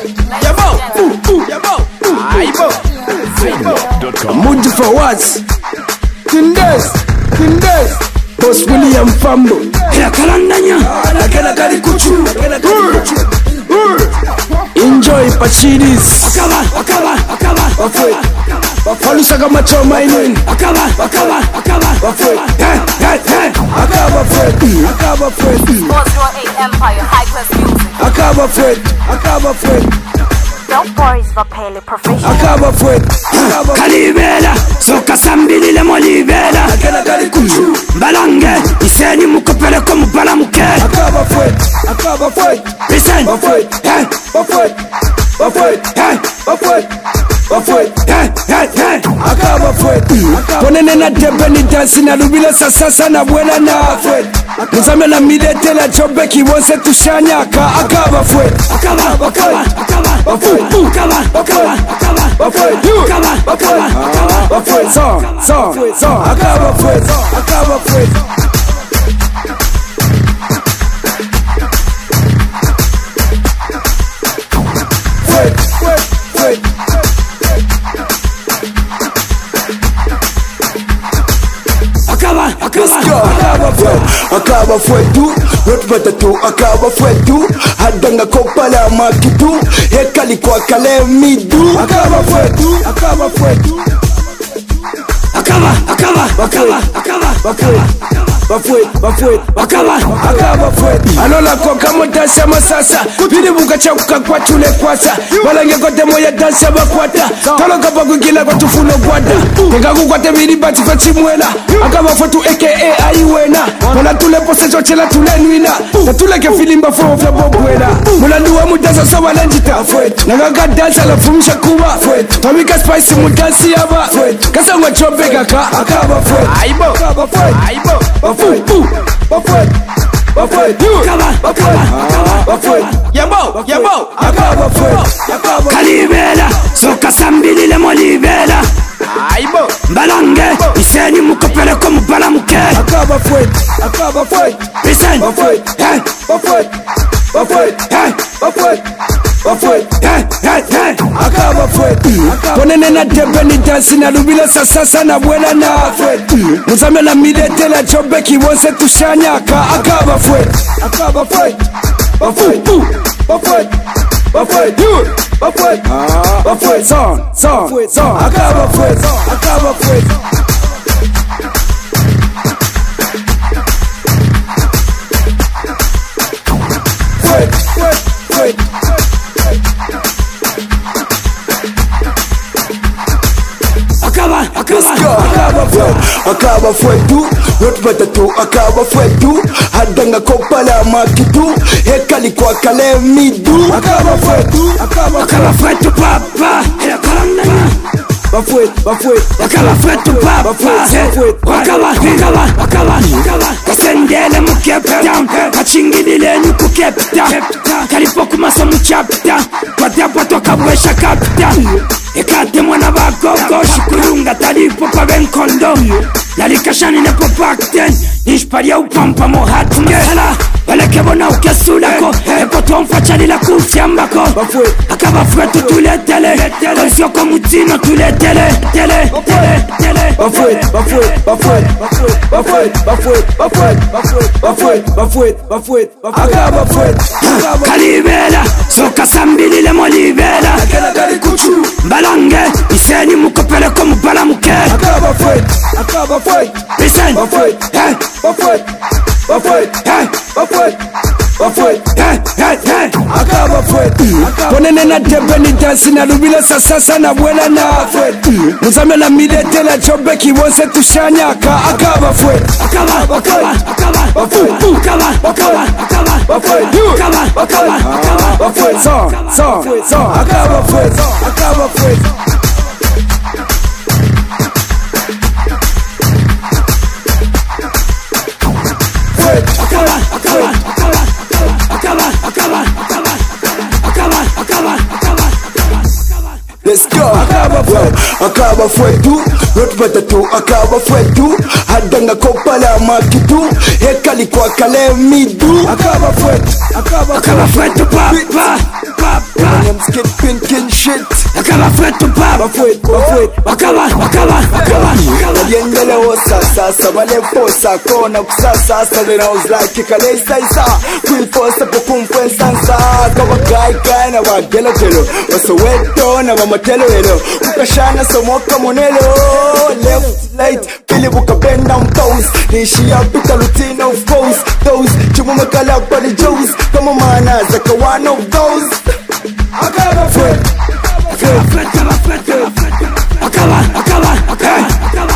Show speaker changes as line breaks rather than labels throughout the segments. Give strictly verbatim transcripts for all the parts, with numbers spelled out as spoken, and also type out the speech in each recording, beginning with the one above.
Yabo, yabo, aibo, aibo. Mood for what? Tindes, Tindes. Boss William Fambo. Kaya kalandanya. Nakena kari kuchu. Enjoy Pachidis. Akaba, akaba, akaba. Wafwe. Wafalusa kama choma inin. Akaba, akaba, akaba. Wafwe. Hey, hey, hey. Akaba Fred. Akaba Fred.
four oh eight Empire, high class music.
Akaba Fred. Akaba Fred.
Don't worry, Vapele professional.
Akaba Fred.
Kalibela, soka sambili le molibela.
Nakena kari kuchu.
Balange, iseni mukopele komu bala muke.
Akaba Fred. Akaba Fred.
Listen,
Wafwe.
hey,
Wafwe. Wafwe.
hey,
Wafwe. Wafwe.
hey, hey, hey.
Akaba Fred. Ponene na debe ni dansi na lubile sasa na buena na Fred. Muzame na midete la jobe ki wonse tushanyaka. Akaba Fred.
Akaba, akaba, akaba.
Wafwe.
Akaba, akaba, akaba.
Wafwe.
Akaba, akaba, akaba.
Wafwe. Song, song, song. Akaba Fred. Akaba Fred. Fred, Fred, Fred.
Akaba, akaba.
Akaba Fred. Akaba Fred tu. Rotbata tu. Akaba Fred tu. Hadanga kopala makitu. Hekali kwa kale midu. Akaba Fred tu. Akaba Fred tu.
Akaba, akaba, akaba, akaba, akaba.
Bafwe, bafwe,
Akaba,
akaba Fred. Alola koka mo dansa masasa. Bidi buka chakuka kwa tule kwasa. Balange kote moya dansa bakwata. Taloka bagugila kwa tufuno gwada. Tega kukwate bidi bati fachi mwela. Akaba fotu aka aiwena. Mola tule pose chochela tule nwina. Na tule ke filimba fo fya bobwela. Mola duwa mudasa sawa lenjita Fred. Nagaga dansa la fumisha kuba Fred. Tomika spice mudansi yaba Fred. Kasa ngwa chope kaka. Akaba Fred.
aibo,
Akaba Fred.
aibo.
Bafwe, bafwe, bafwe,
Akaba, akaba, akaba.
bafwe,
Yabo, yabo.
akaba Fred. Akaba
Kalibela, soka sambili le molibela.
aibo.
Balange, iseni mukopele komu bala muke.
Akaba Fred. Akaba Fred.
Listen,
Bafwe,
hey,
bafwe, bafwe,
hey,
bafwe, bafwe.
hey, hey, hey.
Akaba Fred. Ponene na debe ni dansi na lubile sasa na buena na Fred. Muzame na midete la jobe ki wonse tushanyaka. Akaba Fred. Akaba Fred. Bafwe, bafwe, bafwe, bafwe, bafwe. Song, song, song. Akaba Fred. Akaba Fred. Fred, Fred, Fred.
Akaba, akaba.
Akaba Fred. Akaba Fred tu. Rotbata tu. Akaba Fred tu. Hadanga kopala makitu. Hekali kwa kale midu. Akaba Fred tu. Akaba
Akaba fretu papa, ela kalandanya.
Bafwe, bafwe,
Akaba fretu papa, akaba, akaba, akaba, akaba. Kasendele mu Cape Town, kachingilile nyuku Cape Town. Kalipo kumasa mu chapter, kwatapa toka bwesha captain. Ekate mwana bagogo, shikurunga talipo pa benkondo. Lalikashani nepo pakten, nishparia upampa mohatunge. Baleke bona ukesulako, epo tuomfachali la kufiambako. Akaba fretu tuletele, konsioko mutino tuletele, tele, tele, tele.
Bafwe, bafwe, bafwe, bafwe, bafwe, bafwe, bafwe, bafwe, bafwe, Akaba Fred.
Kalibela, soka sambili le molibela.
Nakena kari kuchu.
Balange, iseni mukopele komu bala muke.
Akaba Fred. Akaba Fred.
Listen,
Bafwe,
hey,
bafwe, bafwe,
hey,
bafwe, bafwe.
hey, hey, hey.
Akaba Fred. Ponene na debe ni dansi na lubile sasa na buena na Fred. Muzame na midete la jobe ki wonse tushanyaka. Akaba Fred.
Akaba, akaba, akaba.
Bafwe,
Akaba, akaba, akaba.
bafwe,
Akaba, akaba, akaba.
bafwe. Song, song, song. Akaba Fred. Akaba Fred. Fred.
Akaba, akaba, akaba. Akaba, akaba, akaba. Akaba, akaba, akaba.
Let's go. Akaba Fred. Akaba Fred tu. Rotbata tu. Akaba Fred tu. Hadanga kopala makitu. Hekali kwa kale midu. Akaba Fred. Akaba
Akaba fretu papa, papa.
shit.
Akaba fwetu papa.
Bafwet, bafwet.
Wakaba, wakaba, wakaba.
Yendele wosa sasa wale fosa kona kusasa then I was like kikalesa isa kuifosa pokumfensa nsa kawa kai kai na wagelo gelo waso weto na mamatelo elo ukashana somoka monelo left light pili buka bend down toes nishi ya pita routine of course those chumume kala kwa the joes kama mana zaka one of those akaba fwet
Akaba fwet, akaba fwet, akaba, akaba, akaba,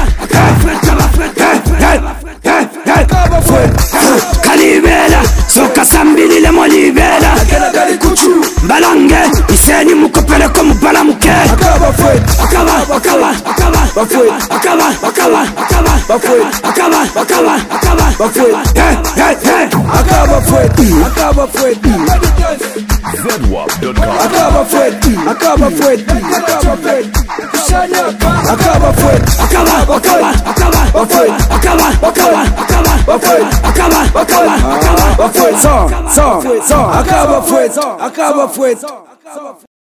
akaba fwet, kalibela, soka sambili le molibela. Balange, iseni mukopele ko mubala muke.
akaba fwet
Akaba, akaba, akaba,
bafwet
akaba, akaba, akaba,
bafwet
akaba, akaba, akaba,
bafwet
hey, hey, hey.
akaba fwet akaba fwet
zedwap dot com.
akaba fwet akaba fwet akaba fwet akaba fwet
Akaba, akaba, akaba,
bafwet
akaba, akaba, akaba,
bafwet
akaba, akaba, akaba,
bafwet song song song akaba fwet akaba fwet